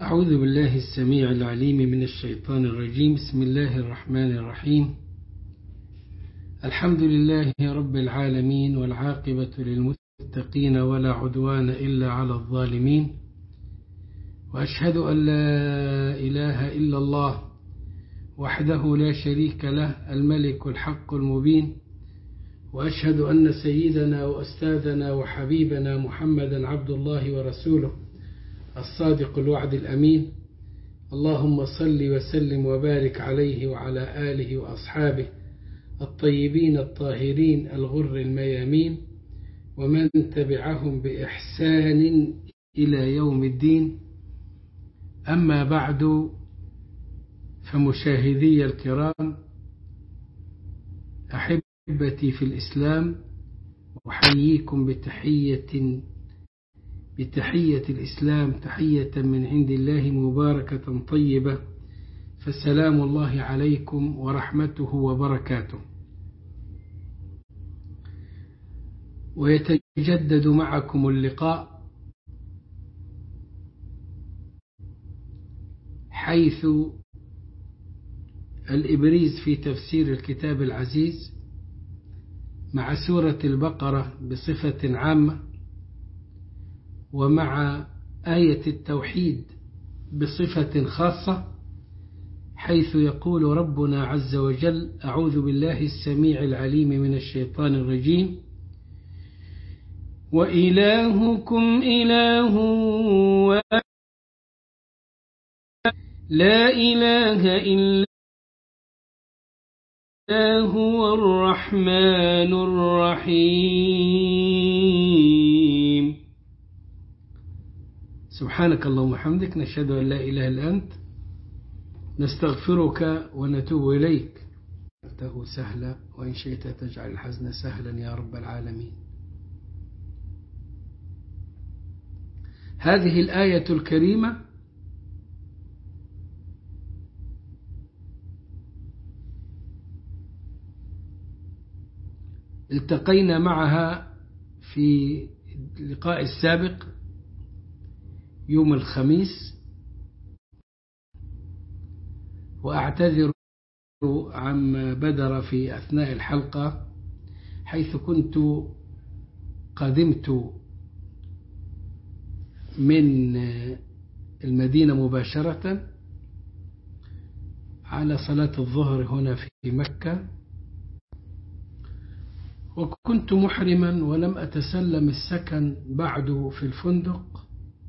أعوذ بالله السميع العليم من الشيطان الرجيم. بسم الله الرحمن الرحيم. الحمد لله رب العالمين، والعاقبة للمتقين، ولا عدوان إلا على الظالمين. وأشهد أن لا إله إلا الله وحده لا شريك له، الملك الحق المبين. وأشهد أن سيدنا وأستاذنا وحبيبنا محمدا عبد الله ورسوله الصادق الوعد الأمين. اللهم صل وسلم وبارك عليه وعلى آله وأصحابه الطيبين الطاهرين الغر الميامين، ومن تبعهم بإحسان إلى يوم الدين. أما بعد، فمشاهدي الكرام، أحبتي في الإسلام، أحييكم بتحية الإسلام، تحية من عند الله مباركة طيبة، فسلام الله عليكم ورحمته وبركاته. ويتجدد معكم اللقاء حيث الإبريز في تفسير الكتاب العزيز مع سورة البقرة بصفة عامة، ومع آية التوحيد بصفة خاصة، حيث يقول ربنا عز وجل: أعوذ بالله السميع العليم من الشيطان الرجيم: وإلهكم إله واحد لا إله إلا هو الرحمن الرحيم. سبحانك اللهم وبحمدك، نشهد أن لا إله إلا أنت، نستغفرك ونتوب إليك. جعلته سهلا، وإن شئت تجعل الحزن سهلا يا رب العالمين. هذه الآية الكريمة التقينا معها في اللقاء السابق يوم الخميس، وأعتذر عما بدر في أثناء الحلقة، حيث كنت قدمت من المدينة مباشرة على صلاة الظهر هنا في مكة، وكنت محرما ولم أتسلم السكن بعد في الفندق،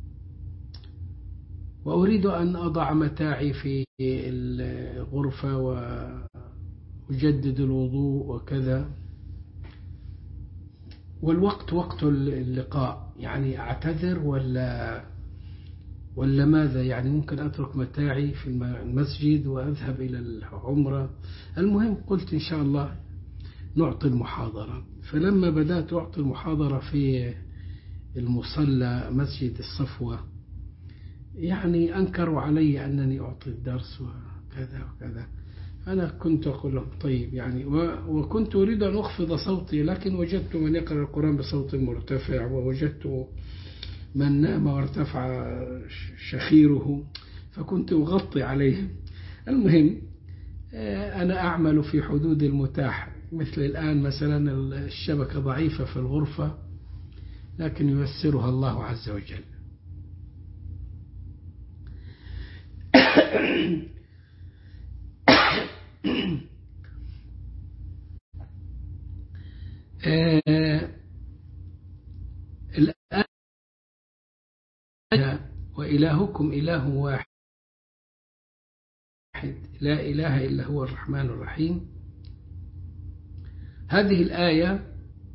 وأريد أن أضع متاعي في الغرفة وأجدد الوضوء وكذا، والوقت وقت اللقاء. يعني أعتذر ولا ماذا؟ يعني ممكن أترك متاعي في المسجد وأذهب إلى العمرة. المهم قلت إن شاء الله نعطي المحاضرة. فلما بدأت أعطي المحاضرة في المصلى مسجد الصفوة، يعني أنكروا علي أنني أعطي الدرس وكذا وكذا. أنا كنت أقول لهم طيب يعني، وكنت أريد أن أخفض صوتي، لكن وجدت من يقرأ القرآن بصوت مرتفع، ووجدت من نام وارتفع شخيره، فكنت أغطي عليهم. المهم أنا أعمل في حدود المتاح. مثل الآن مثلا الشبكة ضعيفة في الغرفة، لكن ييسرها الله عز وجل. الآن وإلهكم إله واحد لا إله إلا هو الرحمن الرحيم. هذه الآية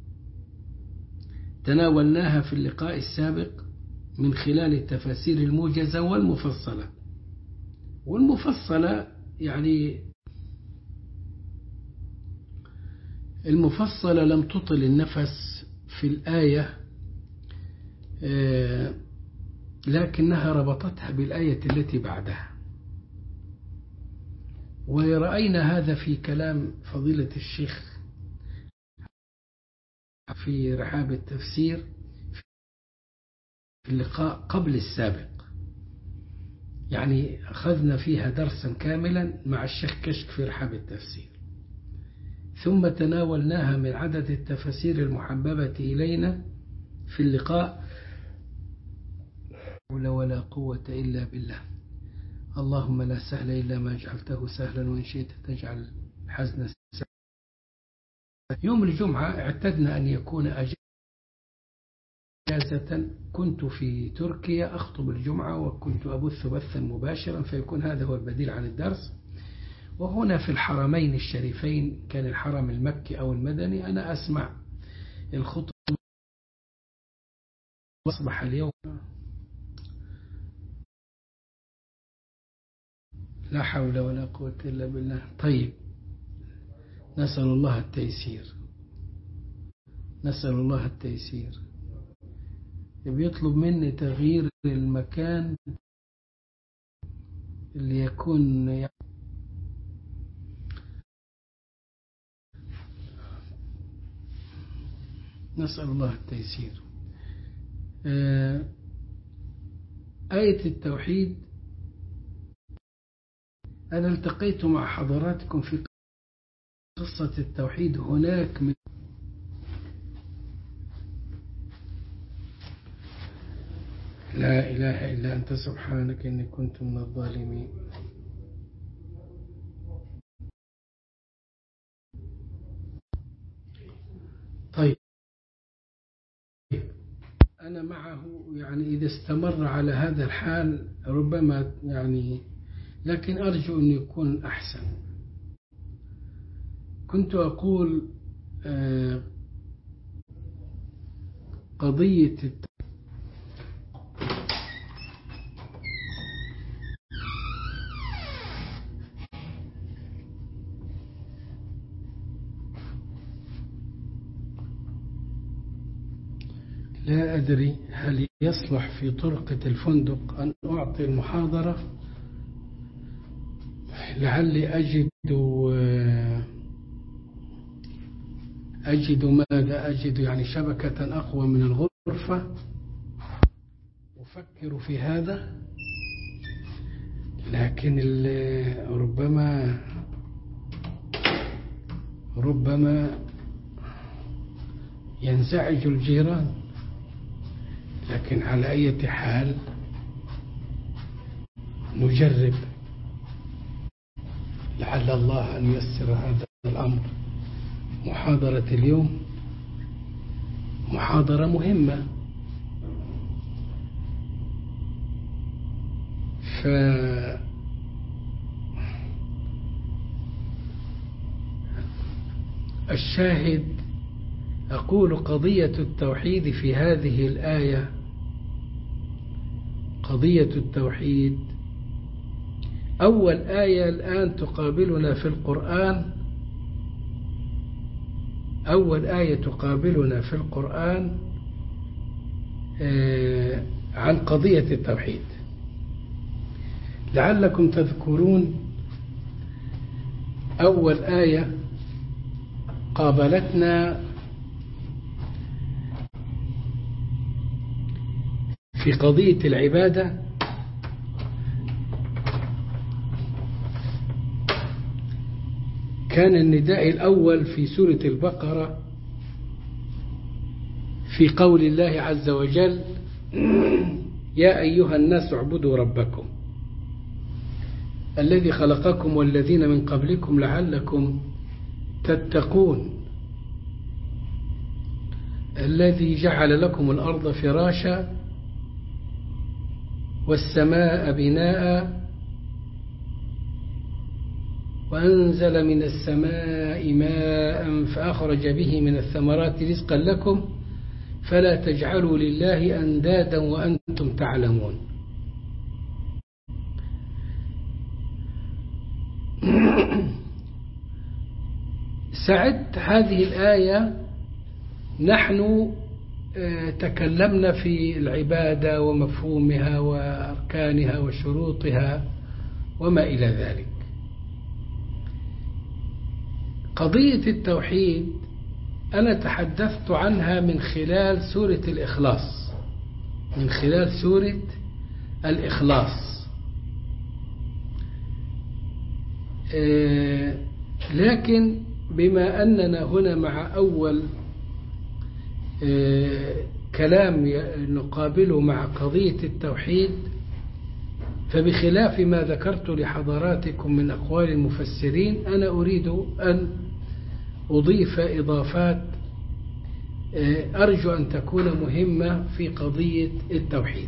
تناولناها في اللقاء السابق من خلال التفاسير الموجزة والمفصلة. يعني المفصلة لم تطل النفس في الآية، لكنها ربطتها بالآية التي بعدها. ورأينا هذا في كلام فضيلة الشيخ في رحاب التفسير في اللقاء قبل السابق، يعني أخذنا فيها درسا كاملا مع الشيخ كشك في رحاب التفسير، ثم تناولناها من عدد التفاسير المحببة إلينا في اللقاء. ولا قوة إلا بالله. اللهم لا سهل إلا ما جعلته سهلا وإن شئت تجعل الحزن سهلا. يوم الجمعة اعتدنا أن يكون أجازة، كنت في تركيا أخطب الجمعة وكنت أبث بثا مباشرا، فيكون هذا هو البديل عن الدرس. وهنا في الحرمين الشريفين، كان الحرم المكي أو المدني، أنا أسمع الخطب. أصبح اليوم لا حول ولا قوة إلا بالله. طيب، نسأل الله التيسير، نسأل الله التيسير. بيطلب مني تغيير المكان اللي يكون نسأل الله التيسير. آية التوحيد، أنا التقيت مع حضراتكم في قصة التوحيد هناك من لا إله إلا أنت سبحانك إني كنت من الظالمين. طيب، أنا معه يعني إذا استمر على هذا الحال ربما يعني، لكن أرجو أن يكون أحسن. كنت أقول قضية لا أدري هل يصلح في طرقة الفندق أن أعطي المحاضرة، لعلي أجد ماذا أجد، يعني شبكة أقوى من الغرفة. أفكر في هذا، لكن ربما ينزعج الجيران. لكن على أي حال نجرب، لعل الله أن ييسر هذا الأمر. محاضرة اليوم محاضرة مهمة، فالشاهد أقول قضية التوحيد في هذه الآية، قضية التوحيد أول آية الآن تقابلنا في القرآن، أول آية تقابلنا في القرآن عن قضية التوحيد. لعلكم تذكرون أول آية قابلتنا في قضية العبادة، كان النداء الأول في سورة البقرة في قول الله عز وجل: يا أيها الناس اعبدوا ربكم الذي خلقكم والذين من قبلكم لعلكم تتقون الذي جعل لكم الأرض فراشا والسماء بناء وأنزل من السماء ماء فأخرج به من الثمرات رزقا لكم فلا تجعلوا لله أندادا وأنتم تعلمون. سعد هذه الآية نحن تكلمنا في العبادة ومفهومها وأركانها وشروطها وما إلى ذلك. قضية التوحيد أنا تحدثت عنها من خلال سورة الإخلاص، من خلال سورة الإخلاص. لكن بما أننا هنا مع أول كلام نقابله مع قضية التوحيد، فبخلاف ما ذكرت لحضراتكم من أقوال المفسرين، أنا أريد أن أضيف إضافات أرجو أن تكون مهمة في قضية التوحيد.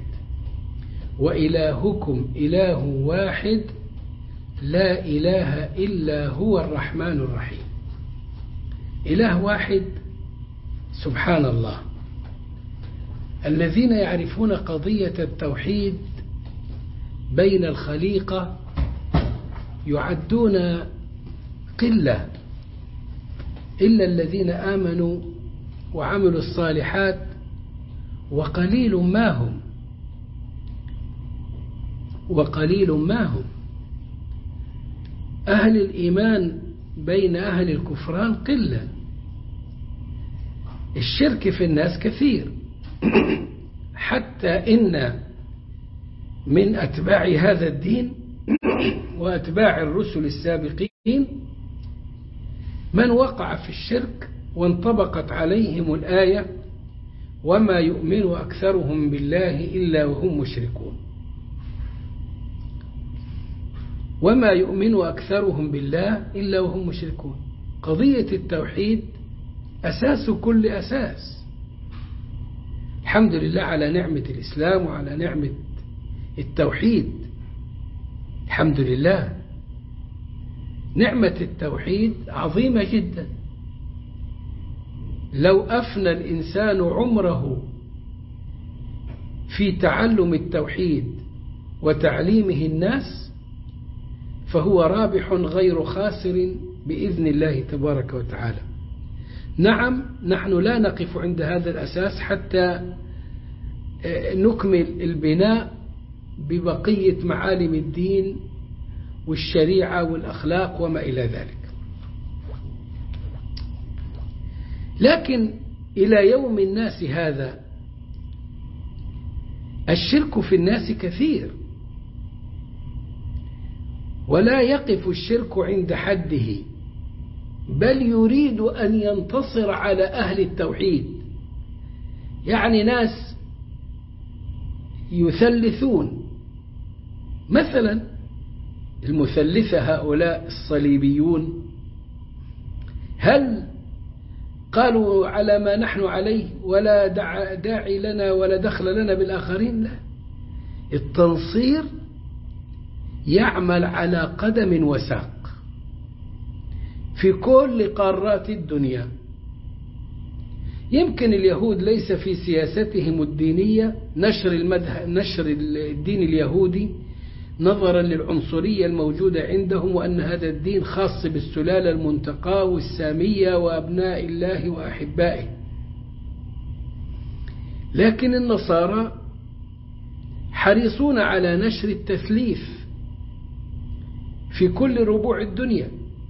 وإلهكم إله واحد لا إله إلا هو الرحمن الرحيم. إله واحد، سبحان الله. الذين يعرفون قضية التوحيد بين الخليقة يعدون قلة إلا الذين آمنوا وعملوا الصالحات، وقليل ما هم. أهل الإيمان بين أهل الكفران قلة. الشرك في الناس كثير، حتى إن من أتباع هذا الدين وأتباع الرسل السابقين من وقع في الشرك وانطبقت عليهم الآية: وما يؤمن أكثرهم بالله إلا وهم مشركون. وما يؤمن أكثرهم بالله إلا وهم مشركون. قضية التوحيد أساس كل أساس. الحمد لله على نعمة الإسلام وعلى نعمة التوحيد. الحمد لله، نعمة التوحيد عظيمة جدا. لو أفنى الإنسان عمره في تعلم التوحيد وتعليمه الناس فهو رابح غير خاسر بإذن الله تبارك وتعالى. نعم، نحن لا نقف عند هذا الأساس حتى نكمل البناء ببقية معالم الدين والشريعة والأخلاق وما إلى ذلك. لكن إلى يوم الناس هذا الشرك في الناس كثير، ولا يقف الشرك عند حده، بل يريد أن ينتصر على أهل التوحيد. يعني ناس يثلثون، مثلا المثلثة هؤلاء الصليبيون، هل قالوا على ما نحن عليه ولا داعي لنا ولا دخل لنا بالآخرين؟ لا، التنصير يعمل على قدم وساق في كل قارات الدنيا. يمكن اليهود ليس في سياستهم الدينية نشر الدين اليهودي نظرا للعنصرية الموجودة عندهم، وأن هذا الدين خاص بالسلالة المنتقاة والسامية وأبناء الله وأحبائه. لكن النصارى حريصون على نشر التثليث في كل ربوع الدنيا،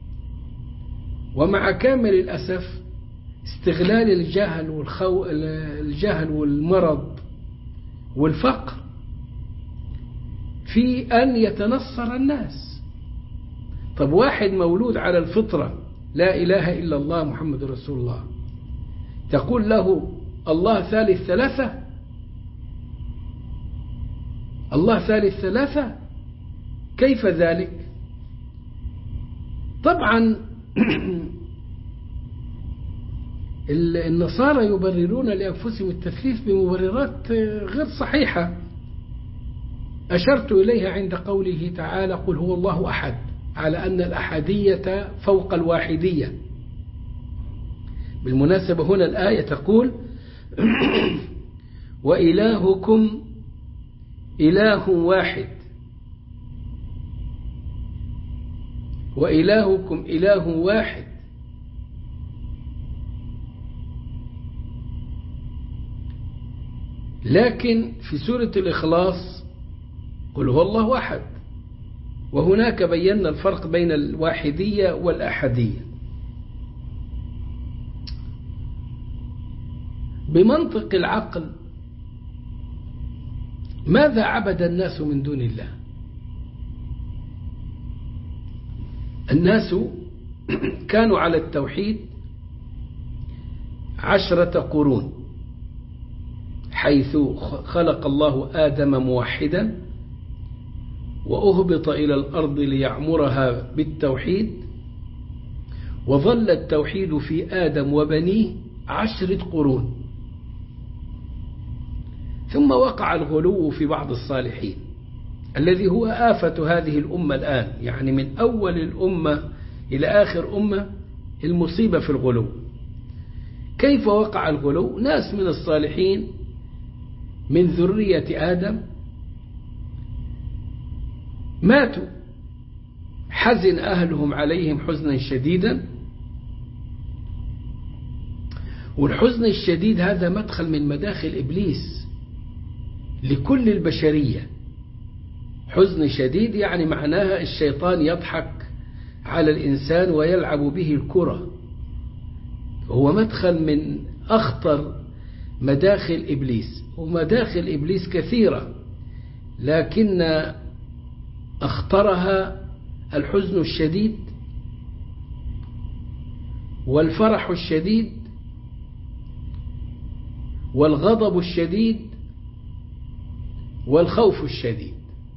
ومع كامل الأسف استغلال الجهل والمرض والفقر في أن يتنصر الناس. طب واحد مولود على الفطرة لا إله إلا الله محمد رسول الله، تقول له الله ثالث ثلاثة؟ الله ثالث ثلاثة؟ كيف ذلك؟ طبعا النصارى يبررون لأنفسهم التثليث بمبررات غير صحيحة أشرت إليها عند قوله تعالى: قل هو الله أحد، على أن الأحدية فوق الواحدية. بالمناسبة هنا الآية تقول: وإلهكم إله واحد، وإلهكم إله واحد. لكن في سورة الإخلاص قل هو الله أحد، وهناك بينا الفرق بين الواحدية والأحدية. بمنطق العقل ماذا عبد الناس من دون الله؟ الناس كانوا على التوحيد 10 قرون، حيث خلق الله آدم موحدا وأهبط إلى الأرض ليعمرها بالتوحيد، وظل التوحيد في آدم وبنيه 10 قرون. ثم وقع الغلو في بعض الصالحين الذي هو آفة هذه الأمة الآن، يعني من أول الأمة إلى آخر أمة المصيبة في الغلو. كيف وقع الغلو؟ ناس من الصالحين من ذرية آدم ماتوا، حزن أهلهم عليهم حزنا شديدا، والحزن الشديد هذا مدخل من مداخل إبليس لكل البشرية. حزن شديد يعني معناها الشيطان يضحك على الإنسان ويلعب به الكرة، هو مدخل من أخطر مداخل إبليس. ومداخل إبليس كثيرة، لكن أخطرها الحزن الشديد والفرح الشديد والغضب الشديد والخوف الشديد.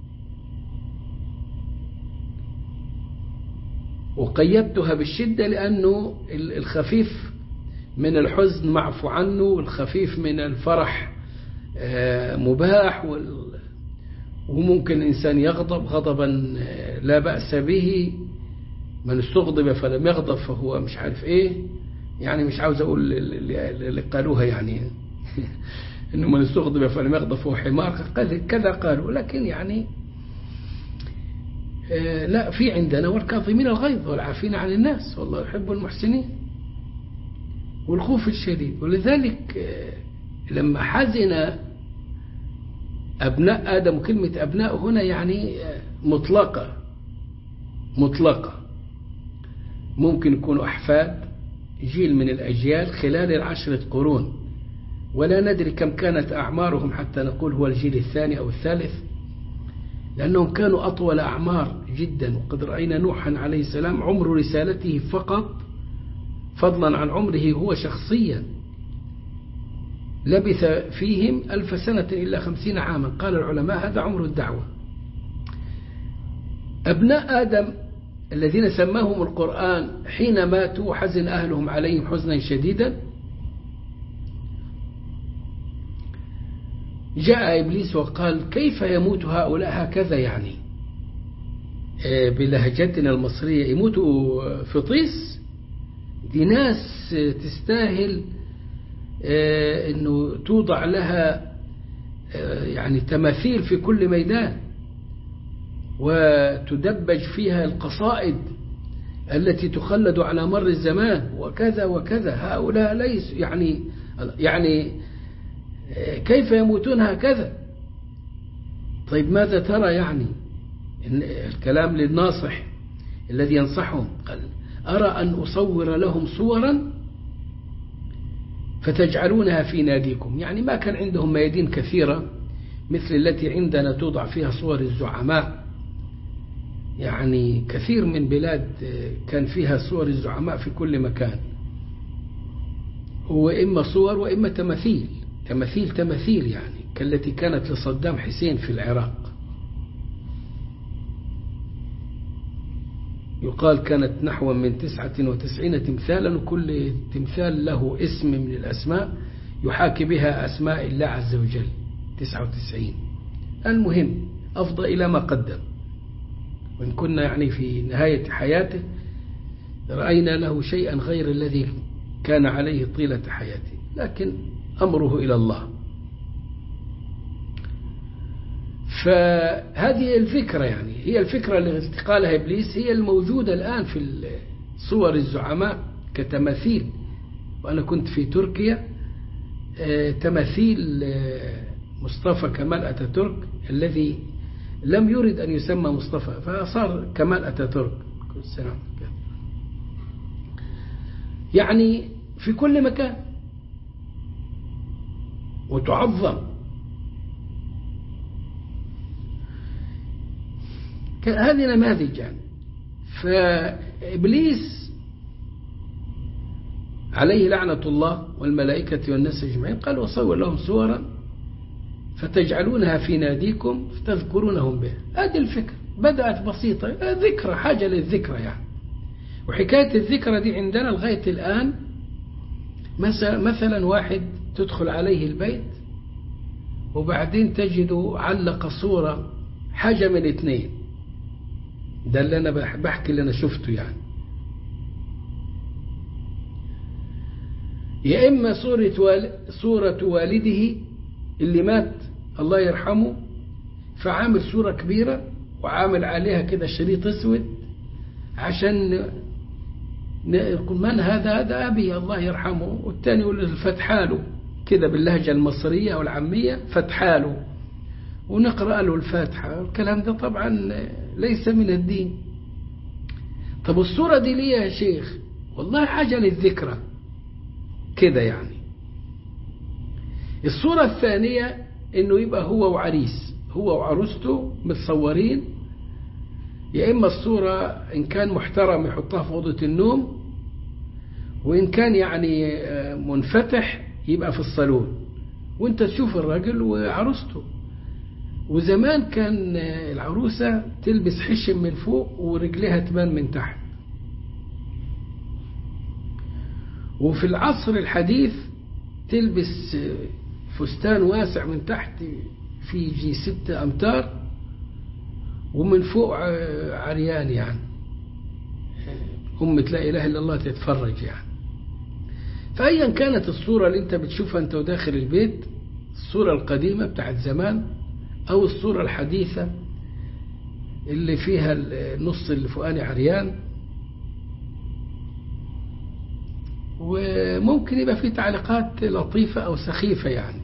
وقيدتها بالشدة لأنه الخفيف من الحزن معفو عنه، والخفيف من الفرح مباح، وممكن الإنسان يغضب غضبا لا بأس به، من استغضب فلم يغضب فهو مش عارف ايه، يعني مش عاوز اقول اللي قالوها يعني انه من استغضب فلم يغضب فهو حمار كذا قالوا، لكن يعني لا، في عندنا والكاظمين الغيظ والعافين عن الناس والله يحب المحسنين، والخوف الشديد. ولذلك لما حزن أبناء آدم، كلمة أبناء هنا يعني مطلقة، ممكن يكونوا أحفاد، جيل من الأجيال خلال 10 قرون، ولا ندري كم كانت أعمارهم حتى نقول هو الجيل الثاني أو الثالث، لأنهم كانوا أطول أعمار جدا. وقد رأينا نوحا عليه السلام عمر رسالته فقط، فضلا عن عمره هو شخصيا، لبث فيهم 1000 سنة إلا 50 عاما. قال العلماء هذا عمر الدعوة. أبناء آدم الذين سماهم القرآن حين ماتوا حزن أهلهم عليهم حزنا شديدا، جاء إبليس وقال كيف يموت هؤلاء هكذا، يعني بلهجتنا المصرية يموتوا في طيس؟ دي ناس تستاهل أنه توضع لها يعني تماثيل في كل ميدان، وتدبج فيها القصائد التي تخلد على مر الزمان وكذا وكذا. هؤلاء ليس يعني كيف يموتون هكذا؟ طيب ماذا ترى؟ يعني الكلام للناصح الذي ينصحهم، قال أرى أن أصور لهم صورا فتجعلونها في ناديكم. يعني ما كان عندهم ميادين كثيرة مثل التي عندنا توضع فيها صور الزعماء، يعني كثير من بلاد كان فيها صور الزعماء في كل مكان، وإما صور وإما تماثيل يعني كالتي كانت لصدام حسين في العراق. يقال كانت نحو من 99 تمثالا، وكل تمثال له اسم من الأسماء يحاكي بها أسماء الله عز وجل 99. المهم أفضى إلى ما قدم، وإن كنا يعني في نهاية حياته رأينا له شيئا غير الذي كان عليه طيلة حياته، لكن أمره إلى الله. فهذه الفكرة يعني هي الفكرة التي قالها إبليس، هي الموجودة الآن في صور الزعماء كتماثيل. وأنا كنت في تركيا، تماثيل مصطفى كمال أتاتورك الذي لم يرد أن يسمى مصطفى فصار كمال أتاتورك، يعني في كل مكان وتعظم. هذه نماذج يعني. فإبليس عليه لعنة الله والملائكة والناس أجمعين قال وصور لهم صورا فتجعلونها في ناديكم فتذكرونهم بها. هذه الفكرة بدأت بسيطة، ذكرى، حاجة للذكرى يعني. وحكاية الذكرى دي عندنا لغاية الآن. مثلا واحد تدخل عليه البيت وبعدين تجده علق صورة، حاجة من اثنين، ده اللي أنا بحكي اللي أنا شفته يعني. يا إما صورة والده اللي مات الله يرحمه، فعامل صورة كبيرة وعامل عليها كده شريط اسود عشان يقول من هذا؟ هذا أبي الله يرحمه. والتاني يقول فتحاله كده باللهجة المصرية أو العامية، فتحاله، ونقرأ له الفاتحة. الكلام ده طبعا ليس من الدين. طب الصورة دي ليه يا شيخ؟ والله حاجة للذكرى كده يعني. الصورة الثانية إنه يبقى هو وعريس، هو وعروسته متصورين. يا إما الصورة إن كان محترم يحطها في أوضة النوم، وإن كان يعني منفتح يبقى في الصالون، وانت تشوف الراجل وعروسته. وزمان كان العروسة تلبس حشم من فوق ورجلها تبان من تحت. وفي العصر الحديث تلبس فستان واسع من تحت في يجي 6 أمتار ومن فوق عريان يعني. لا إله إلا الله تتفرج يعني. فأيا كانت الصورة اللي انت بتشوفها انت وداخل البيت، الصورة القديمة بتاعت زمان أو الصورة الحديثة اللي فيها النص اللي فوقاني عريان، وممكن يبقى فيه تعليقات لطيفة أو سخيفة يعني.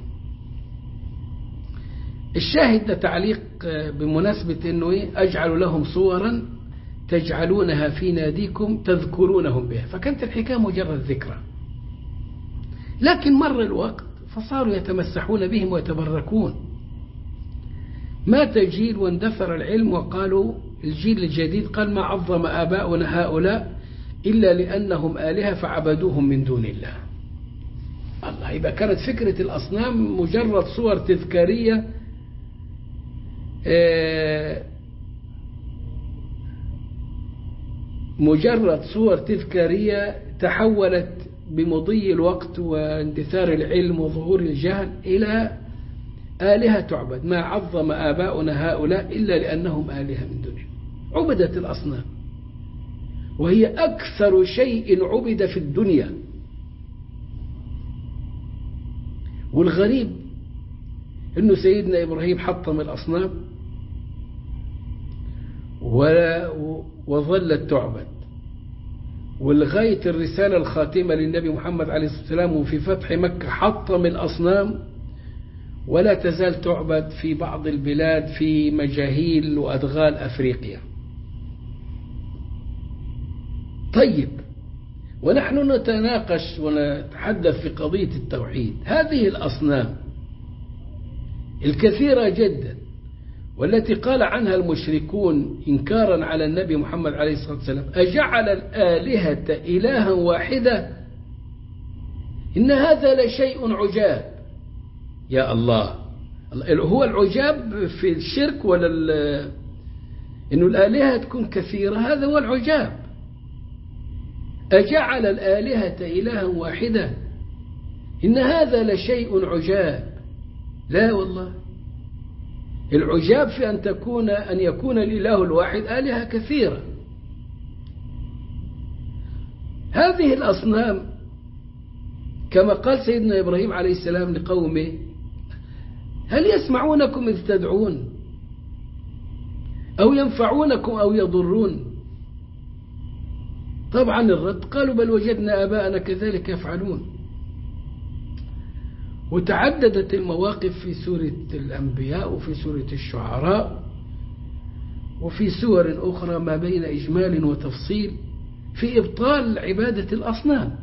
الشاهد ده تعليق بمناسبة أنه أجعل لهم صورا تجعلونها في ناديكم تذكرونهم بها. فكانت الحكاية مجرد ذكرى، لكن مر الوقت فصاروا يتمسحون بهم ويتبركون. مات جيل واندثر العلم، وقالوا الجيل الجديد قال ما عظم آباؤنا هؤلاء إلا لأنهم آلهة فعبدوهم من دون الله. الله، يبقى كانت فكرة الأصنام مجرد صور تذكارية مجرد صور تذكارية تحولت بمضي الوقت واندثار العلم وظهور الجهل إلى آلهة تعبد. ما عظم آباؤنا هؤلاء إلا لأنهم آلهة من دونه. عبدت الأصنام، وهي أكثر شيء عبد في الدنيا. والغريب أنه سيدنا إبراهيم حطم الأصنام وظلت تعبد، ولغاية الرسالة الخاتمة للنبي محمد عليه الصلاة والسلام وفي فتح مكة حطم الأصنام، ولا تزال تعبد في بعض البلاد في مجاهيل وأدغال أفريقيا. طيب، ونحن نتناقش ونتحدث في قضية التوحيد. هذه الأصنام الكثيرة جدا والتي قال عنها المشركون إنكارا على النبي محمد عليه الصلاة والسلام أجعل الآلهة إلها واحدة إن هذا لشيء عجاب. يا الله، هو العجاب في الشرك ولا إنه الآلهة تكون كثيرة؟ هذا هو العجاب. أجعل الآلهة إلها واحدة إن هذا لشيء عجاب. لا والله، العجاب في أن يكون الإله الواحد آلهة كثيرة. هذه الأصنام كما قال سيدنا إبراهيم عليه السلام لقومه هل يسمعونكم إذ تدعون أو ينفعونكم أو يضرون؟ طبعا الرد قالوا بل وجدنا آباءنا كذلك يفعلون. وتعددت المواقف في سورة الأنبياء وفي سورة الشعراء وفي سور أخرى ما بين إجمال وتفصيل في إبطال عبادة الأصنام.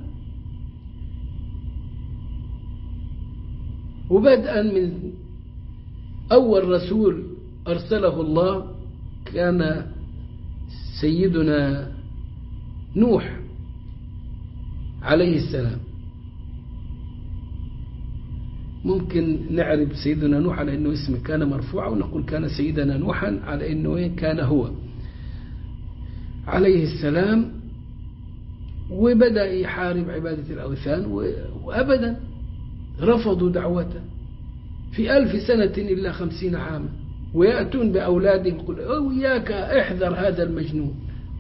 وبدءا من أول رسول أرسله الله كان سيدنا نوح عليه السلام. ممكن نعرب سيدنا نوح على أنه اسم كان مرفوع، ونقول كان سيدنا نوحا على أنه كان هو عليه السلام، وبدأ يحارب عبادة الأوثان، وأبدا رفضوا دعوته في 1000 سنة إلا 50 عاما، ويأتون بأولادهم يقول إياك احذر هذا المجنون،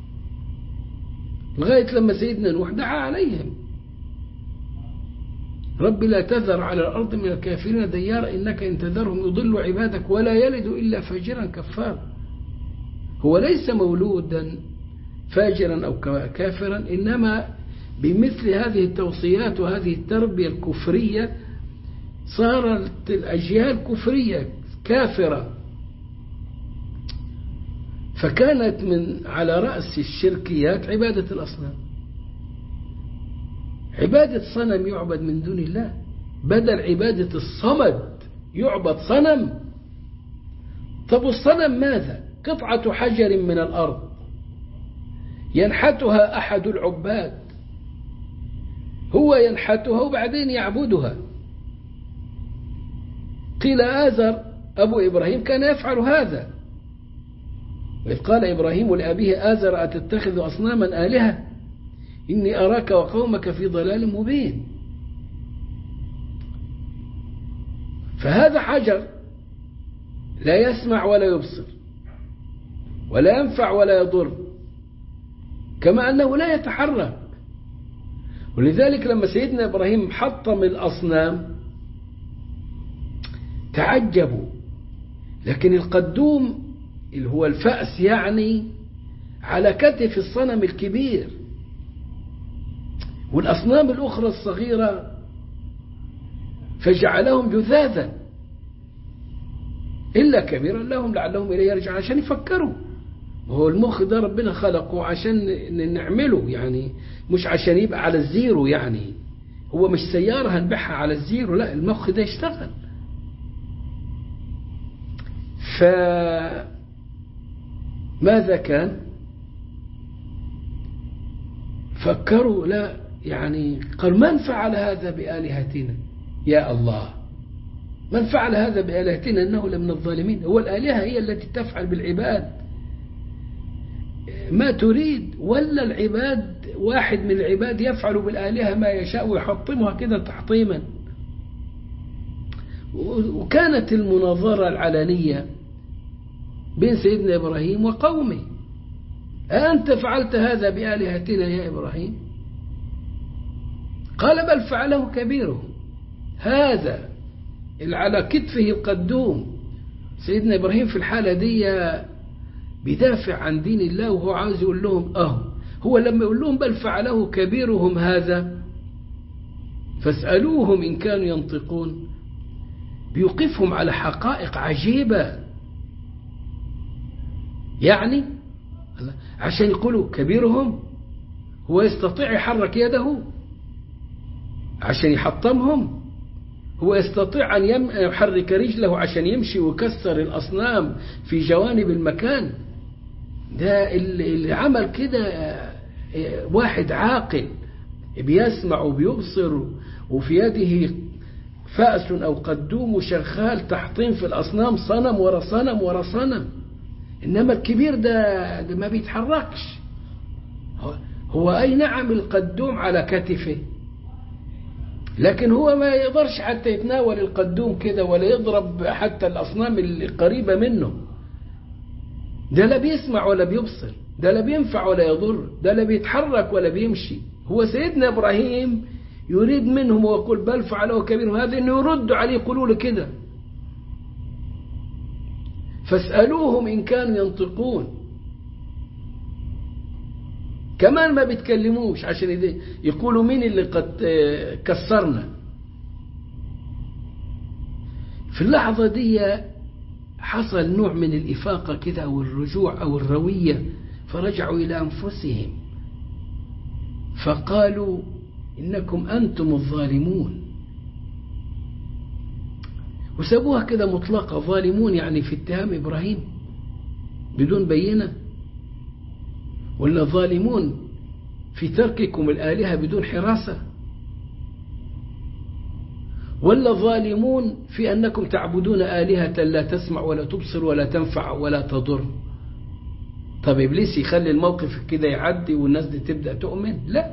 لغاية لما سيدنا نوح دعا عليهم: رب لا تذر على الأرض من الكافرين ديارا إنك إن تذرهم يضلوا عبادك ولا يلدوا إلا فاجرا كفارا. هو ليس مولودا فاجرا أو كافرا، إنما بمثل هذه التوصيات وهذه التربية الكفرية صارت الأجيال كفرية كافرة. فكانت من على رأس الشركيات عبادة الأصنام، عبادة صنم يعبد من دون الله، بدل عبادة الصمد يعبد صنم. طب الصنم ماذا؟ قطعة حجر من الأرض ينحتها أحد العباد، هو ينحتها وبعدين يعبدها. قيل آزر أبو إبراهيم كان يفعل هذا، وإذ قال إبراهيم لأبيه آزر أتتخذ أصناما آلهة إني أراك وقومك في ضلال مبين. فهذا حجر لا يسمع ولا يبصر ولا ينفع ولا يضر، كما أنه لا يتحرك. ولذلك لما سيدنا إبراهيم حطم الأصنام تعجبوا، لكن القدوم اللي هو الفأس يعني على كتف الصنم الكبير، والأصنام الأخرى الصغيرة فجعلهم جذاذا إلا كبيرا لهم لعلهم إليه يرجعون، عشان يفكروا. وهو المخ ده ربنا خلقه عشان نعمله، يعني مش عشان يبقى على الزيرو، يعني هو مش سيارة هنبيعها على الزيرو، لا، المخ ده يشتغل. فماذا كان؟ فكروا، لا يعني قال من فعل هذا بآلهتنا؟ يا الله، من فعل هذا بآلهتنا إنه لمن الظالمين. هو الآلهة هي التي تفعل بالعباد ما تريد، ولا العباد واحد من العباد يفعل بالآلهة ما يشاء ويحطمها كده تحطيما؟ وكانت المناظرة العلنية بين سيدنا إبراهيم وقومه: أنت فعلت هذا بآلهتنا يا إبراهيم؟ قال بل فعله كبيرهم هذا على كتفه القدوم. سيدنا إبراهيم في الحالة دي بيدافع عن دين الله، وهو عاوز يقول لهم هو لما يقول لهم بل فعله كبيرهم هذا فاسألوهم إن كانوا ينطقون، بيوقفهم على حقائق عجيبة. يعني عشان يقولوا كبيرهم هو يستطيع يحرك يده عشان يحطمهم، هو يستطيع أن يحرك رجله عشان يمشي ويكسر الأصنام في جوانب المكان ده. اللي عمل كده واحد عاقل بيسمع وبيبصر وفي يده فأس أو قدوم وشغال تحطيم في الأصنام، صنم ورا صنم ورا صنم. إنما الكبير ده ما بيتحركش. هو أي نعم القدوم على كتفه، لكن هو ما يقدرش حتى يتناول القدوم كده ولا يضرب حتى الأصنام القريبة منه. ده لا بيسمع ولا بيبصر، ده لا بينفع ولا يضر، ده لا بيتحرك ولا بيمشي. هو سيدنا إبراهيم يريد منهم ويقول بل فعله كبيرهم هذا، إنه يردوا عليه يقولوا له كده: فاسألوهم إن كانوا ينطقون. كمان ما بيتكلموش عشان يقولوا مين اللي قد كسرنا. في اللحظة دي حصل نوع من الإفاقة كده أو الرجوع أو الروية، فرجعوا إلى أنفسهم فقالوا إنكم أنتم الظالمون، وسابوها كده مطلقة، ظالمون يعني في اتهام إبراهيم بدون بينة. ولا ظالمون في ترككم الآلهة بدون حراسة، ولا ظالمون في أنكم تعبدون آلهة لا تسمع ولا تبصر ولا تنفع ولا تضر. طب إبليس يخلي الموقف كده يعدي والناس دي تبدأ تؤمن؟ لا.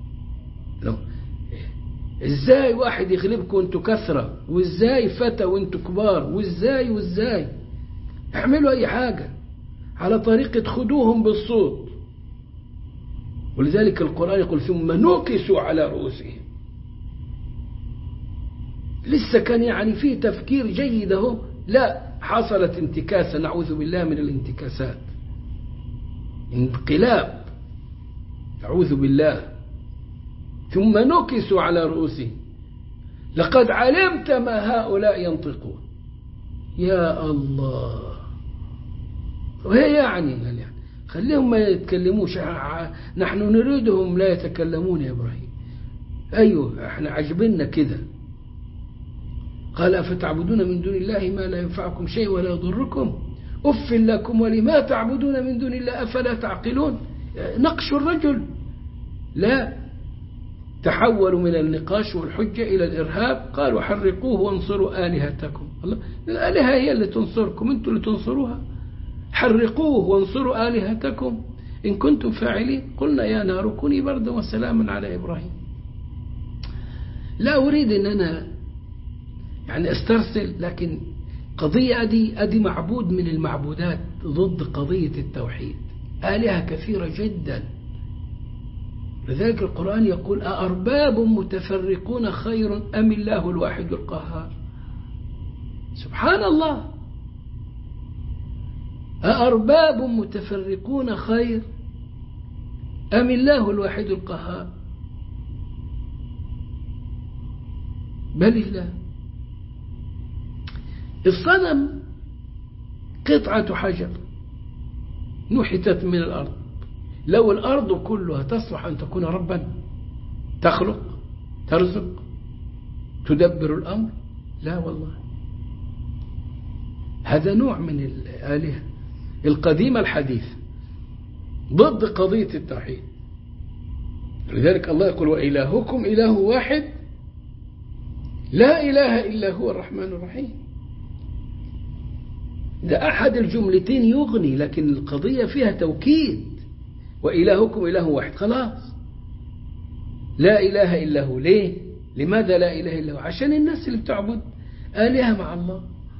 إزاي واحد يغلبكم وانتوا كثرة، وإزاي فتى وانتوا كبار، وإزاي اعملوا أي حاجة على طريقة خدوهم بالصوت. ولذلك القرآن يقول ثم نوكسوا على رؤوسهم. لسه كان يعني فيه تفكير جيد اهو، لا، حصلت انتكاسة، نعوذ بالله من الانتكاسات، انقلاب، نعوذ بالله. ثم نكسوا على رؤوسهم لقد علمت ما هؤلاء ينطقون. يا الله، وهي يعني خليهم ما يتكلموش، نحن نريدهم لا يتكلمون يا إبراهيم. أيوه، احنا عجبنا كده. قال أفتعبدون من دون الله ما لا ينفعكم شيء ولا يضركم أف لكم ولما تعبدون من دون الله أفلا تعقلون. نقش الرجل، لا، تحولوا من النقاش والحجة إلى الإرهاب. قالوا حرقوه وانصروا آلهتكم. الله، الآلهة هي اللي تنصركم، أنتم اللي تنصروها. حرقوه وانصروا آلهتكم إن كنتم فاعلين. قلنا يا نار كوني بردا وسلاما على إبراهيم. لا أريد أن أنا يعني استرسل، لكن قضية أدي معبود من المعبودات ضد قضية التوحيد. آلهة كثيرة جدا. لذلك القرآن يقول أأرباب متفرقون خير أم الله الواحد القهار. سبحان الله، أأرباب متفرقون خير أم الله الواحد القهار. بل الله. الصنم قطعة حجر نحتت من الأرض. لو الأرض كلها تصلح أن تكون ربا، تخلق، ترزق، تدبر الأمر، لا والله. هذا نوع من الآلهة القديمة الحديثة ضد قضية التوحيد. لذلك الله يقول وإلهكم إله واحد لا إله إلا هو الرحمن الرحيم. ده أحد الجملتين يغني، لكن القضية فيها توكيد. وإلهكم إله واحد، خلاص، لا إله إلا هو. ليه؟ لماذا لا إله إلا هو؟ عشان الناس اللي بتعبد آلهة مع الله.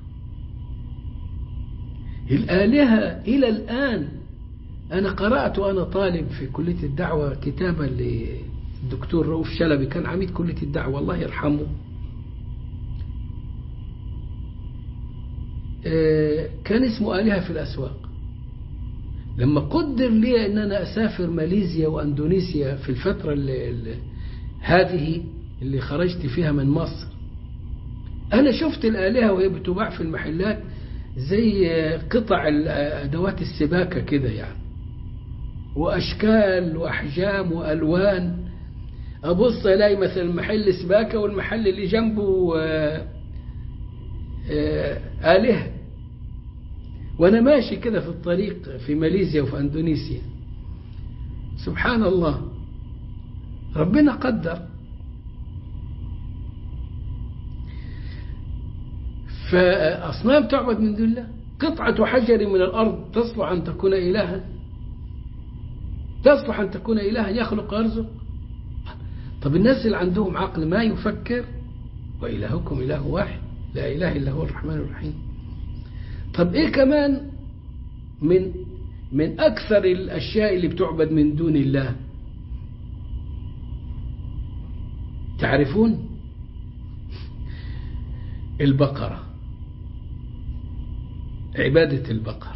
الآلهة إلى الآن، أنا قرأت وأنا طالب في كلية الدعوة كتابا للدكتور رؤوف شلبي، كان عميد كلية الدعوة الله يرحمه. كان اسمه آلهة في الأسواق. لما قدر لي أن أنا أسافر ماليزيا وأندونيسيا في الفترة هذه اللي خرجت فيها من مصر، أنا شفت الآلهة وهي بتباع في المحلات زي قطع أدوات السباكة كده يعني، وأشكال وأحجام وألوان. أبص ألاقي مثلا محل سباكة والمحل اللي جنبه آلهة، وأنا ماشي كده في الطريق في ماليزيا وفي أندونيسيا. سبحان الله، ربنا قدر. فأصنام تعبد من دون الله، قطعة حجر من الأرض تصلح أن تكون إلها، تصلح أن تكون إلها، يخلق ويرزق. طب الناس اللي عندهم عقل ما يفكر وإلهكم إله واحد لا إله إلا هو الرحمن الرحيم. طب إيه كمان من أكثر الأشياء اللي بتعبد من دون الله؟ تعرفون؟ البقرة، عبادة البقر.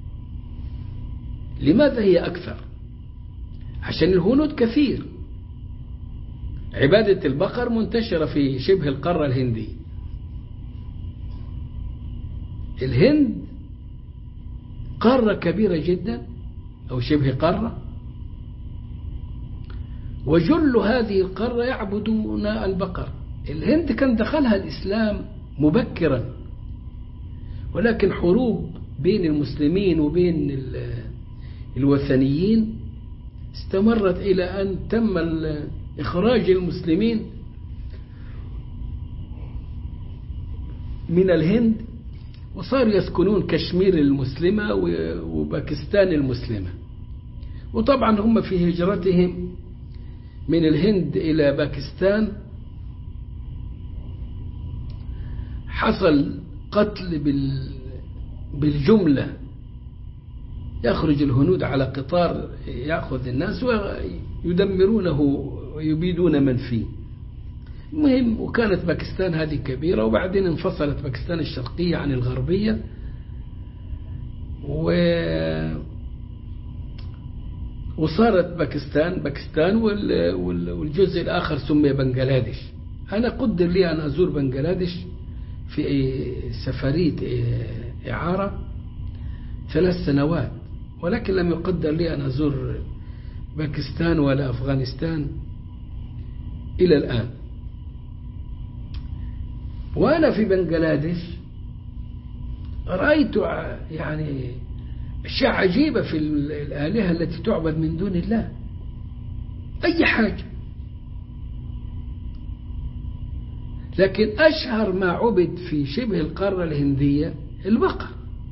لماذا هي أكثر؟ عشان الهنود كثير. عبادة البقر منتشرة في شبه القارة الهندية. الهند قارة كبيرة جدا أو شبه قارة، وجل هذه القارة يعبدون البقر. الهند كان دخلها الإسلام مبكرا، ولكن حروب بين المسلمين وبين الوثنيين استمرت إلى أن تم إخراج المسلمين من الهند، وصاروا يسكنون كشمير المسلمة وباكستان المسلمة. وطبعا هم في هجرتهم من الهند إلى باكستان حصل قتل بالجملة، يخرج الهنود على قطار يأخذ الناس ويدمرونه ويبيدون من فيه. المهم، وكانت باكستان هذه كبيرة، وبعدين انفصلت باكستان الشرقية عن الغربية، وصارت باكستان والجزء الآخر سمي بنغلاديش. أنا قدر لي أن أزور بنغلاديش في سفرية إعارة 3 سنوات، ولكن لم يقدر لي أن أزور باكستان ولا أفغانستان إلى الآن. وأنا في بنغلاديش رأيت يعني أشياء عجيبة في الآلهة التي تعبد من دون الله، أي حاجة. لكن أشهر ما عبد في شبه القارة الهندية البقر،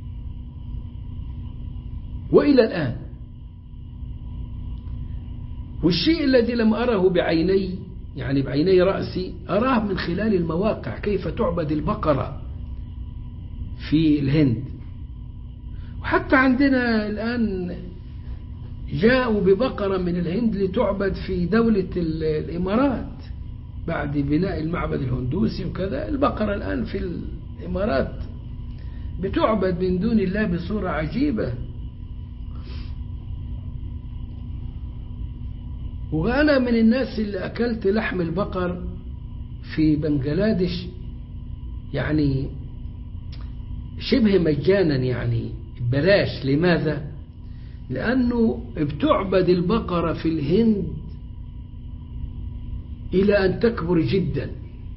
وإلى الآن. والشيء الذي لم أره بعيني، يعني بعيني رأسي، أراه من خلال المواقع كيف تعبد البقرة في الهند. وحتى عندنا الآن جاءوا ببقرة من الهند لتعبد في دولة الإمارات بعد بناء المعبد الهندوسي وكذا. البقرة الآن في الإمارات بتعبد من دون الله بصورة عجيبة. وأنا من الناس اللي أكلت لحم البقر في بنغلاديش يعني شبه مجانا، يعني بلاش. لماذا؟ لأنه بتعبد البقرة في الهند إلى أن تكبر جدا،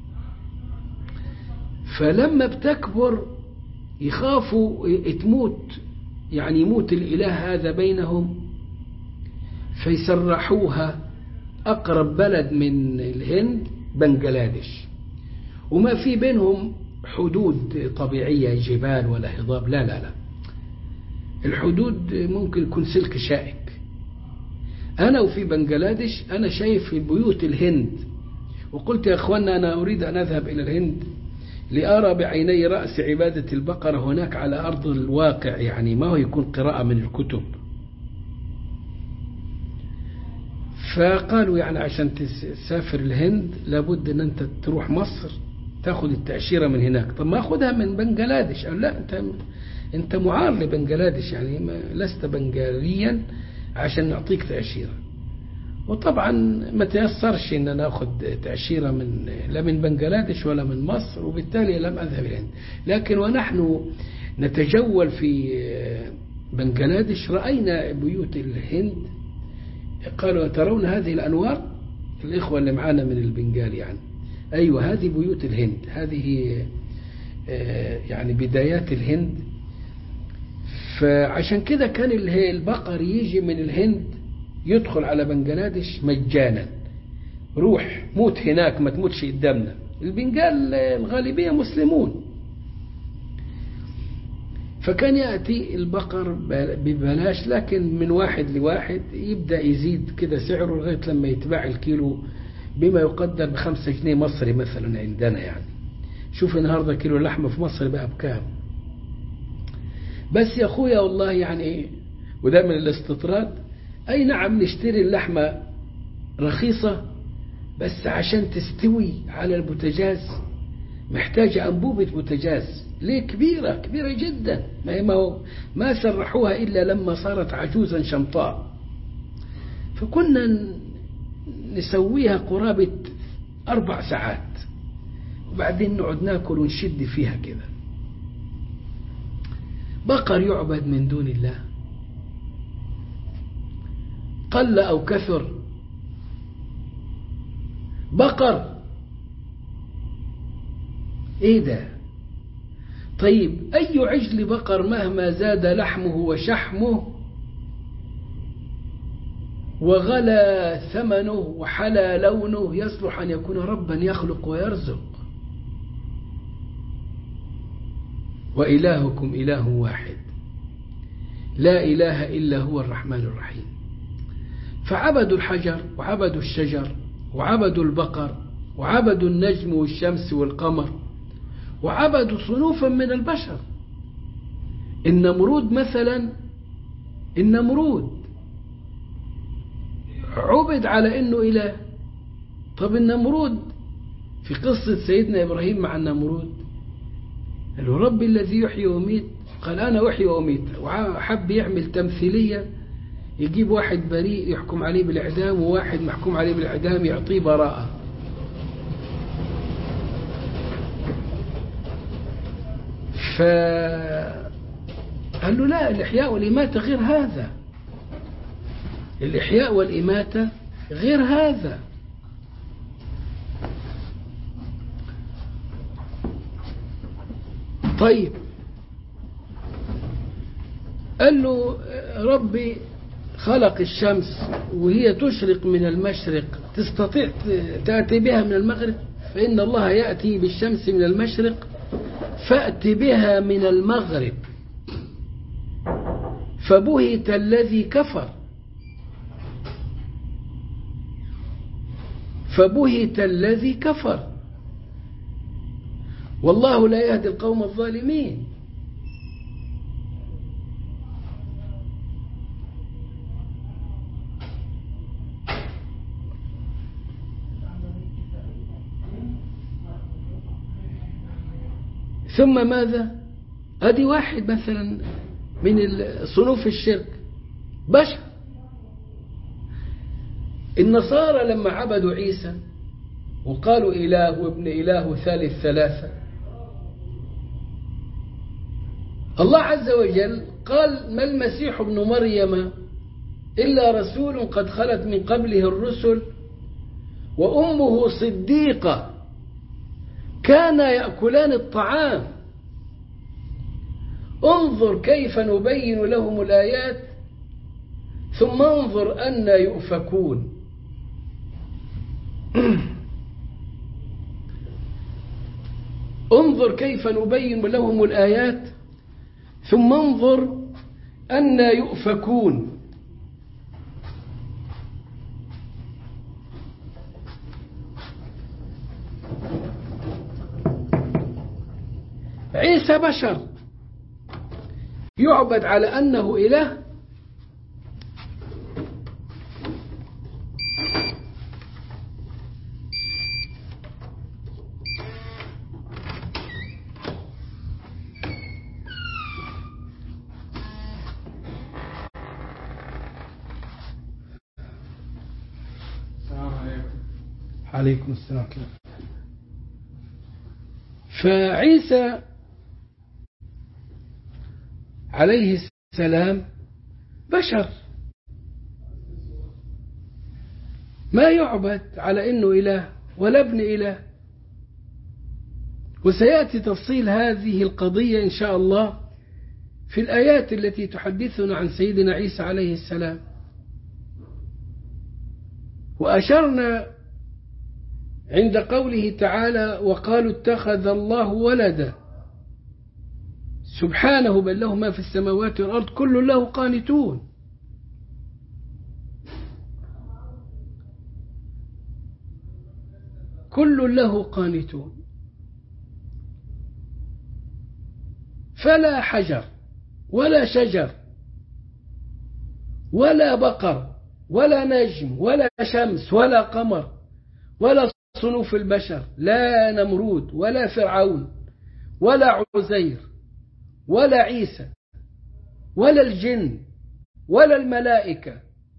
فلما بتكبر يخافوا تموت، يعني يموت الإله هذا بينهم، فيسرحوها أقرب بلد من الهند بنغلاديش. وما في بينهم حدود طبيعية جبال ولا هضاب، لا لا لا، الحدود ممكن يكون سلك شائك. أنا وفي بنغلاديش أنا شايف في بيوت الهند، وقلت يا أخوانا أنا أريد أن أذهب إلى الهند لأرى بعيني رأس عبادة البقرة هناك على أرض الواقع، يعني ما هو يكون قراءة من الكتب. فقالوا يعني عشان تسافر الهند لابد أن أنت تروح مصر تأخذ التأشيرة من هناك. طب ما أخذها من بنغلاديش؟ قال لا، أنت معار لبنغلاديش، يعني لست بنغاليا عشان نعطيك تأشيرة. وطبعا ما تيسرش أن أنا أخذ تأشيرة لا من بنغلاديش ولا من مصر، وبالتالي لم أذهب الهند. لكن ونحن نتجول في بنغلاديش رأينا بيوت الهند. قالوا ترون هذه الأنوار؟ الإخوة اللي معانا من البنغال يعني، أيوة هذه بيوت الهند، هذه يعني بدايات الهند. فعشان كده كان البقر يجي من الهند يدخل على بنغلاديش مجانا، روح موت هناك ما تموتش قدامنا. البنغال الغالبية مسلمون، فكان يأتي البقر ببلاش، لكن من واحد لواحد يبدأ يزيد كده سعره لغاية لما يتباع الكيلو بما يقدر ب5 جنيه مصري مثلا عندنا. يعني شوف النهاردة كيلو اللحمة في مصر بقى بكام. بس يا أخويا والله يعني، وده من الاستطراد، أي نعم نشتري اللحمة رخيصة، بس عشان تستوي على البوتاجاز محتاجة أنبوبة بوتاجاز، ليه؟ كبيرة جدا. ما سرحوها إلا لما صارت عجوزا شمطاء. فكنا نسويها قرابة 4 ساعات، وبعدين نقعد ناكل ونشد فيها كده. بقر يعبد من دون الله قل أو كثر، بقر إيه ده؟ طيب أي عجل بقر مهما زاد لحمه وشحمه وغلى ثمنه وحلى لونه يصلح أن يكون ربا يخلق ويرزق. وإلهكم إله واحد لا إله إلا هو الرحمن الرحيم. فعبدوا الحجر وعبدوا الشجر وعبدوا البقر وعبدوا النجم والشمس والقمر وعبدوا صنوفا من البشر. النمرود مثلا، النمرود عبد على أنه إله. طب النمرود في قصة سيدنا إبراهيم مع النمرود قال له ربي الذي يحيي ويميت، قال أنا أحيي وأميت. وحب يعمل تمثيلية، يجيب واحد بريء يحكم عليه بالإعدام وواحد محكوم عليه بالإعدام يعطيه براءة. فقال له لا، الإحياء والإماتة غير هذا، الإحياء والإماتة غير هذا. طيب قال له ربي خلق الشمس وهي تشرق من المشرق، تستطيع تأتي بها من المغرب؟ فإن الله يأتي بالشمس من المشرق فأت بها من المغرب. فبهت الذي كفر، فبهت الذي كفر، والله لا يهدي القوم الظالمين. ثم ماذا؟ أدي واحد مثلا من صنوف الشرك، بشر. النصارى لما عبدوا عيسى وقالوا إله وابن إله وثالث ثلاثة، الله عز وجل قال ما المسيح ابن مريم إلا رسول قد خلت من قبله الرسل وأمه صديقة كانا يأكلان الطعام. انظر كيف نبين لهم الآيات ثم انظر أن يؤفكون. انظر كيف نبين لهم الآيات ثم انظر أن يؤفكون. عيسى بشر يعبد على أنه إله؟ عليكم السلام. فعيسى عليه السلام بشر ما يعبد على إنه إله ولا ابن إله. وسيأتي تفصيل هذه القضية إن شاء الله في الآيات التي تحدثنا عن سيدنا عيسى عليه السلام. وأشرنا عند قوله تعالى وقالوا اتخذ الله ولدا، سبحانه بل له ما في السماوات والأرض كل له قانتون. كل له قانتون. فلا حجر ولا شجر ولا بقر ولا نجم ولا شمس ولا قمر ولا صنوف البشر، لا نمرود ولا فرعون ولا عزير ولا عيسى ولا الجن ولا الملائكة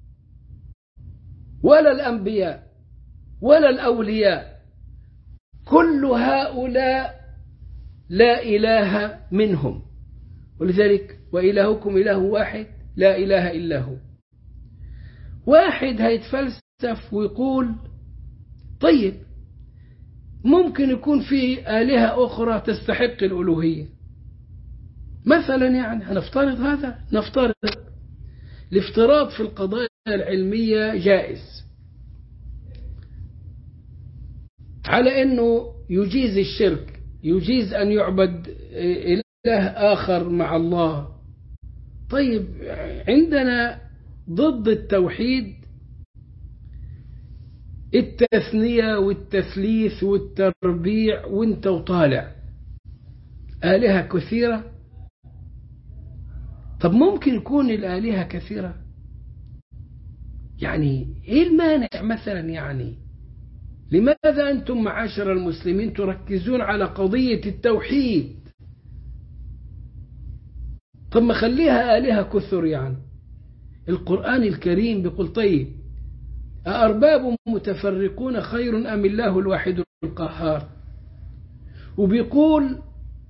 ولا الأنبياء ولا الأولياء، كل هؤلاء لا إله منهم. ولذلك وإلهكم إله واحد لا إله إلا هو. واحد هيتفلسف ويقول طيب ممكن يكون في آلهة أخرى تستحق الألوهية مثلا، يعني هنفترض هذا، نفترض. الافتراض في القضايا العلمية جائز على أنه يجيز الشرك، يجيز أن يعبد إله آخر مع الله. طيب عندنا ضد التوحيد التثنية والتثليث والتربيع، وانت وطالع آلهة كثيرة. طب ممكن يكون الآلهة كثيرة، يعني ايه المانع مثلا؟ يعني لماذا أنتم معاشر المسلمين تركزون على قضية التوحيد؟ طب ما خليها آلهة كثر. يعني القرآن الكريم بيقول طيب أأرباب متفرقون خير أم الله الواحد القهار، وبيقول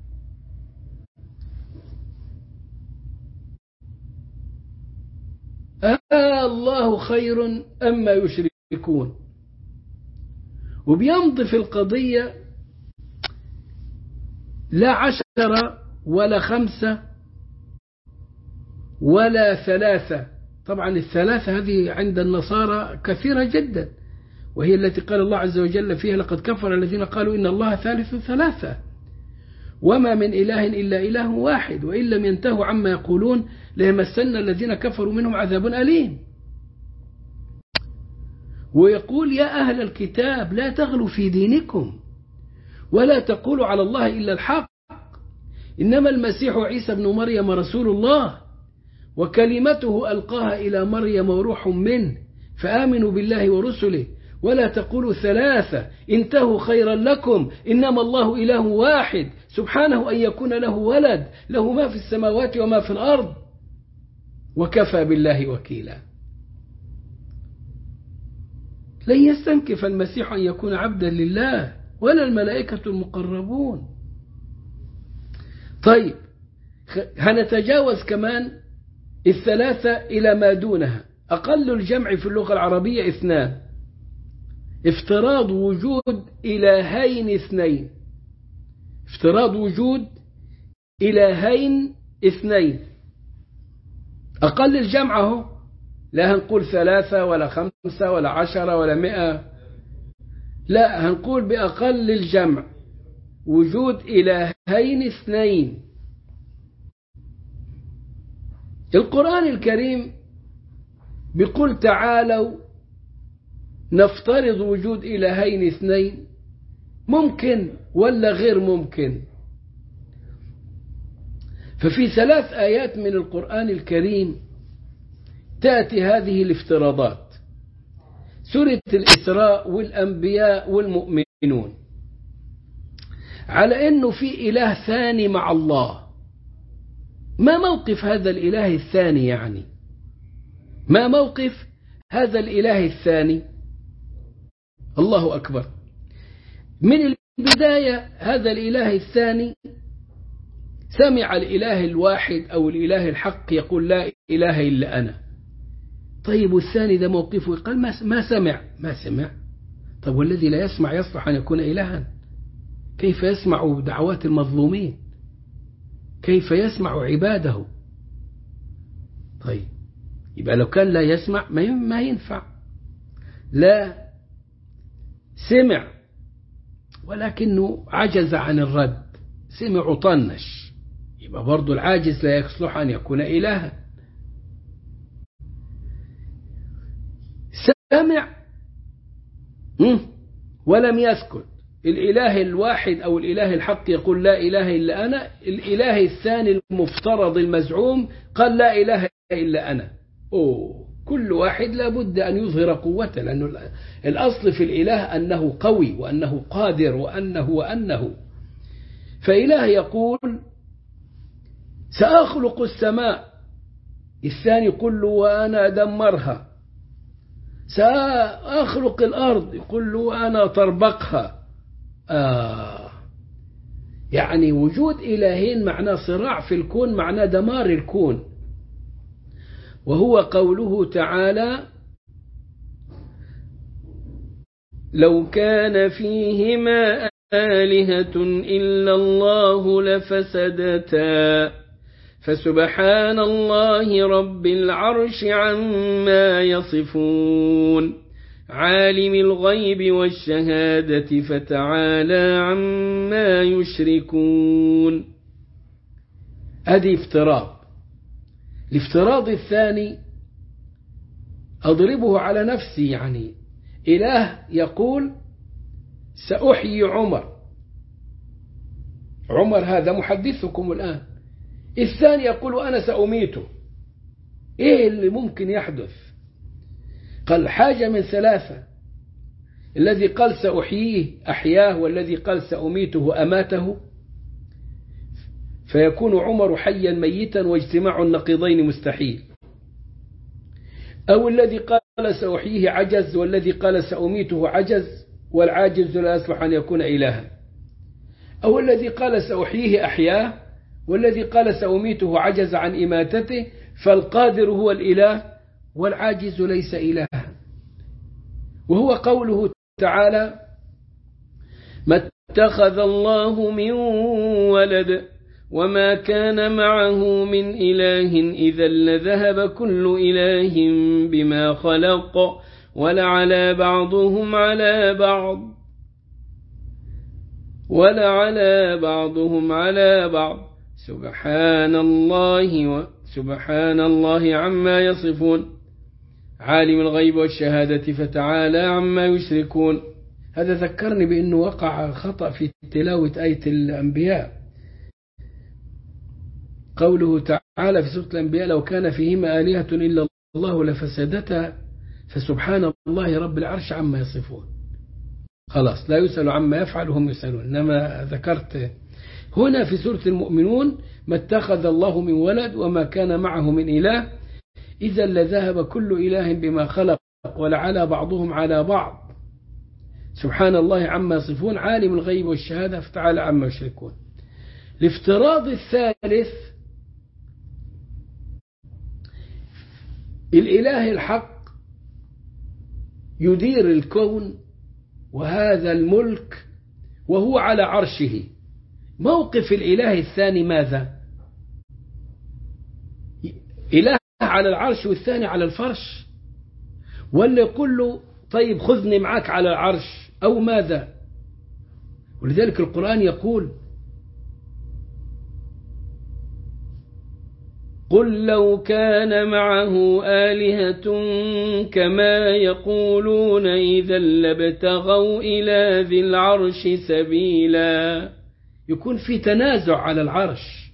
الله خير أما يشركون، وبيمضي في القضية لا 10 ولا 5 ولا 3. طبعا الثلاثة هذه عند النصارى كثيرة جدا، وهي التي قال الله عز وجل فيها لقد كفر الذين قالوا إن الله ثالث ثلاثة وما من إله إلا إله واحد وإن لم ينتهوا عما يقولون ليمسن الذين كفروا منهم عذاب أليم. ويقول يا أهل الكتاب لا تغلوا في دينكم ولا تقولوا على الله إلا الحق إنما المسيح عيسى بن مريم رسول الله وكلمته ألقاها إلى مريم وروح منه فآمنوا بالله ورسله ولا تقولوا ثلاثة انتهوا خيرا لكم إنما الله إله واحد سبحانه أن يكون له ولد له ما في السماوات وما في الأرض وكفى بالله وكيلا. لن يستنكف المسيح أن يكون عبدا لله ولا الملائكة المقربون. طيب هنتجاوز كمان الثلاثة إلى ما دونها. أقل الجمع في اللغة العربية 2، افتراض وجود إلهين 2، افتراض وجود إلهين 2. أقل الجمع هو لا هنقول 3 ولا 5 ولا 10 ولا 100، لا هنقول بأقل الجمع وجود إلهين 2. القرآن الكريم بيقول تعالوا نفترض وجود إلهين 2، ممكن ولا غير ممكن؟ ففي 3 آيات من القرآن الكريم تأتي هذه الافتراضات، سورة الإسراء والأنبياء والمؤمنون، على أنه في إله ثاني مع الله. ما موقف هذا الإله الثاني؟ يعني ما موقف هذا الإله الثاني؟ الله أكبر. من البداية هذا الإله الثاني سمع الإله الواحد أو الإله الحق يقول لا إله إلا أنا. طيب والثاني ده موقفه؟ قال ما سمع. طب والذي لا يسمع يصلح أن يكون إلها؟ كيف يسمع دعوات المظلومين؟ كيف يسمع عباده؟ طيب يبقى لو كان لا يسمع ما ينفع. لا سمع ولكنه عجز عن الرد، سمع وطنش، يبقى برضو العاجز لا يصلح أن يكون إلها. سمع ولم يسكت، الإله الواحد أو الإله الحق يقول لا إله إلا أنا، الإله الثاني المفترض المزعوم قال لا إله إلا أنا. كل واحد لابد أن يظهر قوته، لأنه الأصل في الإله أنه قوي وأنه قادر وأنه فإله يقول سأخلق السماء، الثاني يقول له وأنا أدمرها. سأخلق الأرض، يقول له وأنا طربقها. يعني وجود إلهين معناه صراع في الكون، معناه دمار الكون. وهو قوله تعالى لو كان فيهما آلهة إلا الله لفسدتا فسبحان الله رب العرش عما يصفون عالم الغيب والشهادة فتعالى عما يشركون. هذه افتراض. الافتراض الثاني أضربه على نفسي، يعني إله يقول سأحيي عمر هذا محدثكم الآن، الثاني يقول أنا سأميته. إيه اللي ممكن يحدث؟ قال حاجة من ثلاثة، الذي قال سأحييه أحياه، والذي قال سأميته أماته، فيكون عمر حيا ميتا واجتماع النقيضين مستحيل. أو الذي قال سأحييه عجز، والذي قال سأميته عجز، والعاجز لا يصلح أن يكون إلها. أو الذي قال سأحييه أحياه، والذي قال سأميته عجز عن إماتته، فالقادر هو الإله والعاجز ليس إلها. وهو قوله تعالى ما اتخذ الله من ولد وما كان معه من إله إذا لذهب كل إله بما خلق ولعلى بعضهم على بعض سبحان الله عما يصفون عالم الغيب والشهادة فتعالى عما يشركون. هذا ذكرني بأنه وقع خطأ في تلاوة آية الأنبياء، قوله تعالى في سورة الأنبياء لو كان فيهما آلهة إلا الله لفسدتا فسبحان الله رب العرش عما يصفون. خلاص لا يسأل عما يفعل هم يسألون. إنما ذكرت هنا في سورة المؤمنون ما اتخذ الله من ولد وما كان معه من إله إذا لذهب كل إله بما خلق ولعلى بعضهم على بعض سبحان الله عما يصفون عالم الغيب والشهادة فتعالى عما يشركون. الافتراض الثالث الإله الحق يدير الكون وهذا الملك وهو على عرشه. موقف الإله الثاني ماذا؟ إله على العرش والثاني على الفرش، ولا يقول له طيب خذني معك على العرش أو ماذا؟ ولذلك القرآن يقول قل لو كان معه آلهة كما يقولون إذا لابتغوا إلى ذي العرش سبيلا. يكون في تنازع على العرش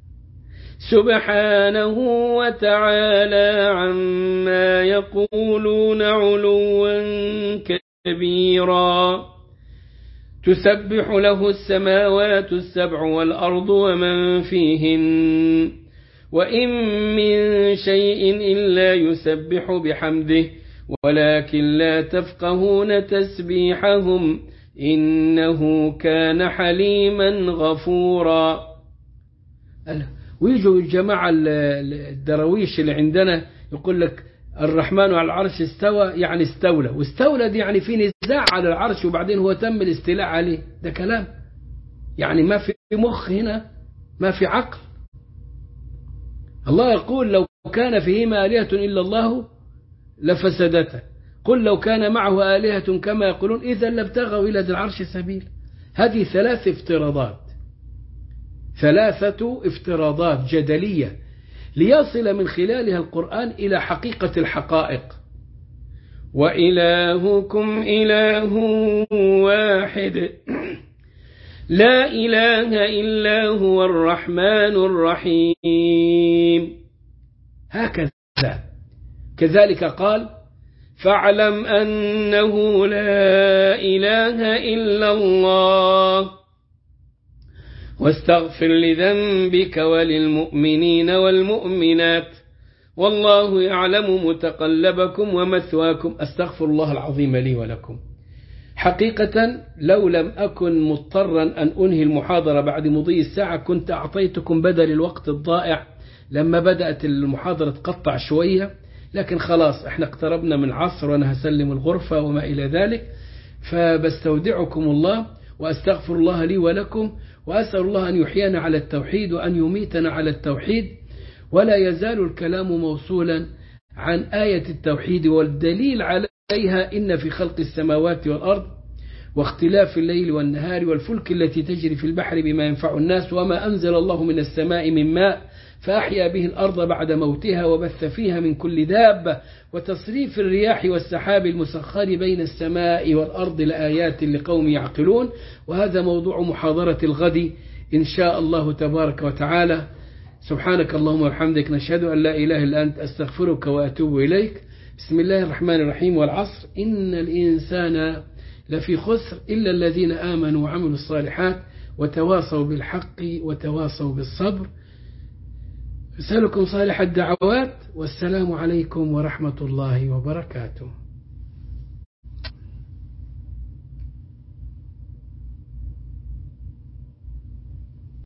سبحانه وتعالى عما يقولون علوا كبيرا. تسبح له السماوات السبع والأرض ومن فيهن وإن من شيء إلا يسبح بحمده ولكن لا تفقهون تسبيحهم إنه كان حليما غفورا. ويجوا الجماعة الدرويش اللي عندنا يقول لك الرحمن على العرش استوى، يعني استولى، واستولى دي يعني في نزاع على العرش وبعدين هو تم الاستيلاء عليه. ده كلام يعني ما في مخ هنا، ما في عقل. الله يقول لو كان فيهما آلهة إلا الله لفسدتا قل لو كان معه آلهة كما يقولون إذا لابتغوا إلى ذي العرش سبيل. هذه ثلاثة افتراضات جدلية ليصل من خلالها القرآن إلى حقيقة الحقائق. وإلهكم إله واحد لا إله إلا هو الرحمن الرحيم. هكذا كذلك قال فاعلم أنه لا إله إلا الله واستغفر لذنبك وللمؤمنين والمؤمنات والله يعلم متقلبكم ومثواكم. أستغفر الله العظيم لي ولكم. حقيقة لو لم أكن مضطرا أن أنهي المحاضرة بعد مضي الساعة كنت أعطيتكم بدل الوقت الضائع لما بدأت المحاضرة تقطع شوية، لكن خلاص احنا اقتربنا من العصر وأنا هسلم الغرفة وما إلى ذلك. فبستودعكم الله وأستغفر الله لي ولكم، وأسأل الله أن يحيينا على التوحيد وأن يميتنا على التوحيد ولا يزال الكلام موصولا عن آية التوحيد، والدليل عليها إن في خلق السماوات والأرض واختلاف الليل والنهار والفلك التي تجري في البحر بما ينفع الناس وما أنزل الله من السماء من ماء فأحيا به الأرض بعد موتها وبث فيها من كل دابة وتصريف الرياح والسحاب المسخر بين السماء والأرض لآيات لقوم يعقلون. وهذا موضوع محاضرة الغد إن شاء الله تبارك وتعالى. سبحانك اللهم وبحمدك، نشهد أن لا إله إلا أنت، أستغفرك وأتوب إليك. بسم الله الرحمن الرحيم. والعصر إن الإنسان لفي خسر إلا الذين آمنوا وعملوا الصالحات وتواصوا بالحق وتواصوا بالصبر. أسألكم صالح الدعوات، والسلام عليكم ورحمة الله وبركاته.